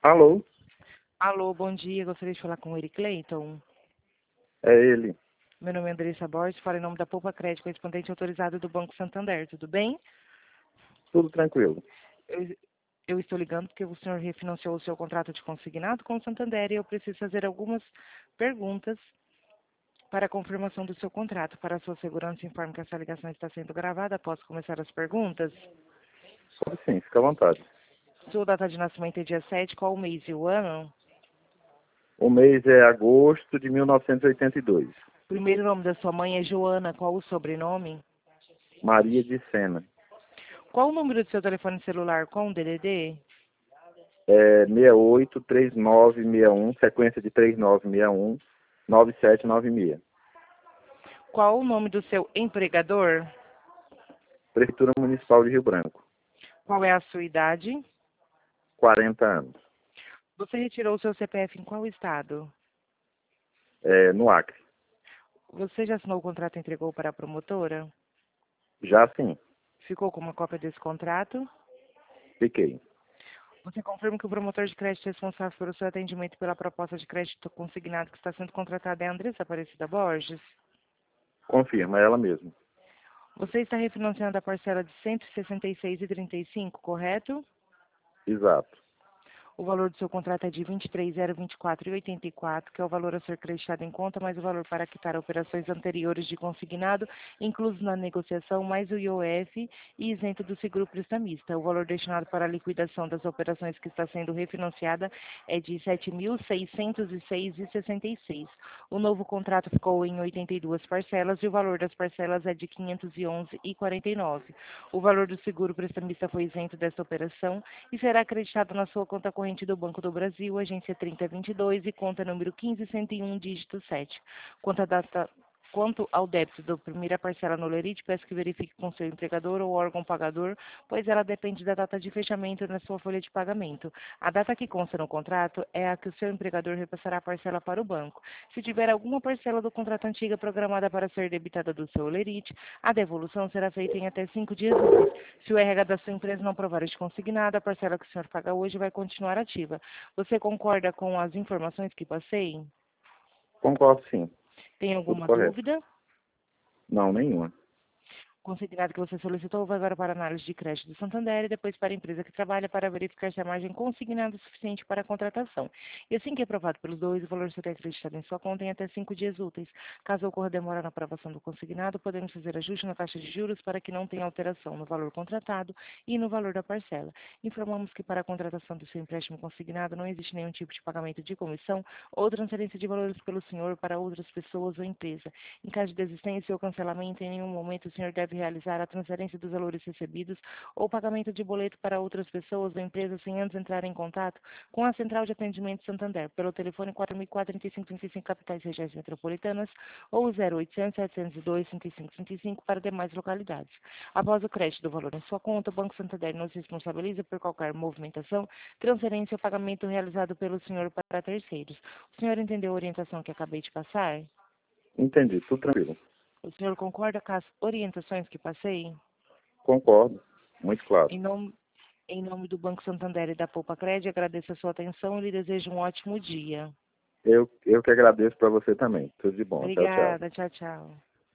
Alô, Alô, bom dia. Gostaria de falar com o Eric Clayton. é ele. Meu nome é Andressa Borges, falo em nome da Poupa Crédito, correspondente autorizado do Banco Santander. Tudo bem? Tudo tranquilo. Eu, eu estou ligando porque o senhor refinanciou o seu contrato de consignado com o Santander e eu preciso fazer algumas perguntas para a confirmação do seu contrato. Para a sua segurança, informe que essa ligação está sendo gravada. Posso começar as perguntas? Pode sim, fica à vontade. Sua data de nascimento é dia 7. Qual o mês e o ano? O mês é agosto de 1982. Primeiro nome da sua mãe é Joana. Qual o sobrenome? Maria de Sena. Qual o número do seu telefone celular com o DDD? É 683961, sequência de 3961, 9796. Qual o nome do seu empregador? Prefeitura Municipal de Rio Branco. Qual é a sua idade? 40 anos. Você retirou o seu CPF em qual estado? No Acre. Você já assinou o contrato e entregou para a promotora? Já sim, Ficou com uma cópia desse contrato? fiquei. Você confirma que o promotor de crédito responsável pelo seu atendimento pela proposta de crédito consignado que está sendo contratada é a Andressa Aparecida Borges? Confirma, é ela mesma. Você está refinanciando a parcela de R$ 166,35, correto? Exato. O valor do seu contrato é de R$ 23.024,84, que é o valor a ser creditado em conta, mais o valor para quitar operações anteriores de consignado, inclusos na negociação, mais o IOF e isento do seguro prestamista. O valor destinado para a liquidação das operações que está sendo refinanciada é de R$ 7.606,66. O novo contrato ficou em 82 parcelas e o valor das parcelas é de R$ 511,49. O valor do seguro prestamista foi isento desta operação e será acreditado na sua conta corrente do Banco do Brasil, agência 3022 e conta número 15101, dígito 7. Quanto ao débito da primeira parcela no Lerite, peço que verifique com seu empregador ou órgão pagador, pois ela depende da data de fechamento na sua folha de pagamento. A data que consta no contrato é a que o seu empregador repassará a parcela para o banco. Se tiver alguma parcela do contrato antiga programada para ser debitada do seu Lerite, a devolução será feita em até 5 dias úteis. Se o RH da sua empresa não provar este consignado, a parcela que o senhor paga hoje vai continuar ativa. Você concorda com as informações que passei? Concordo sim. Tem Tudo alguma correto. dúvida? Não, nenhuma. O consignado que você solicitou vai agora para a análise de crédito do Santander e depois para a empresa que trabalha para verificar se a margem consignada é suficiente para a contratação. E assim que aprovado pelos dois, o valor será acreditado em sua conta em até 5 dias úteis. Caso ocorra demora na aprovação do consignado, podemos fazer ajuste na taxa de juros para que não tenha alteração no valor contratado e no valor da parcela. Informamos que para a contratação do seu empréstimo consignado não existe nenhum tipo de pagamento de comissão ou transferência de valores pelo senhor para outras pessoas ou empresa. Em caso de desistência ou cancelamento, em nenhum momento o senhor deve realizar a transferência dos valores recebidos ou pagamento de boleto para outras pessoas ou empresas sem antes entrar em contato com a Central de Atendimento Santander pelo telefone 4004-3535 capitais regiões metropolitanas ou 0800-702-3535 para demais localidades. Após o crédito do valor em sua conta, o Banco Santander não se responsabiliza por qualquer movimentação, transferência ou pagamento realizado pelo senhor para terceiros. O senhor entendeu a orientação que acabei de passar? Entendi, tudo tranquilo. O senhor concorda com as orientações que passei? Concordo. Muito claro. Em nome, em nome do Banco Santander e da Poupa Crédito, agradeço a sua atenção e lhe desejo um ótimo dia. Eu que agradeço para você também. Tudo de bom. Tchau, tchau. Obrigada. Tchau, tchau.